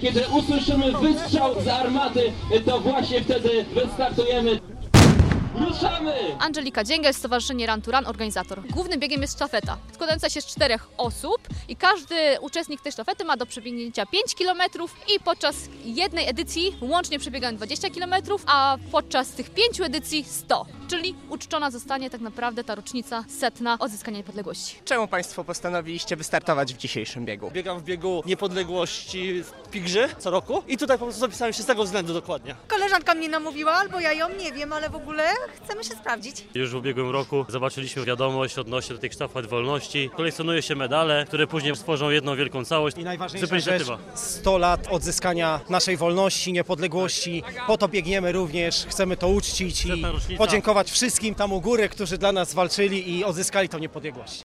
Kiedy usłyszymy wystrzał z armaty, to właśnie wtedy wystartujemy. Ruszamy! Angelika Dzięgel, Stowarzyszenie Run to Run, organizator. Głównym biegiem jest sztafeta, składająca się z 4 osób i każdy uczestnik tej sztafety ma do przebiegnięcia 5 km i podczas jednej edycji łącznie przebiegają 20 km, a podczas tych 5 edycji 100, czyli uczczona zostanie tak naprawdę ta rocznica 100. odzyskania niepodległości. Czemu Państwo postanowiliście wystartować w dzisiejszym biegu? Biegam w biegu niepodległości w Pigrze co roku i tutaj po prostu zapisałem się z tego względu dokładnie. Koleżanka mnie namówiła, albo ja ją, nie wiem, ale w ogóle chcemy się sprawdzić. Już w ubiegłym roku zobaczyliśmy wiadomość odnośnie do tych sztafet wolności. Kolekcjonuje się medale, które później stworzą jedną wielką całość. I najważniejsza Super rzecz, inicjatywa. 100 lat odzyskania naszej wolności, niepodległości. Po to biegniemy również, chcemy to uczcić i Setna rocznica. podziękować wszystkim tam u góry, którzy dla nas walczyli i odzyskali tą niepodległość.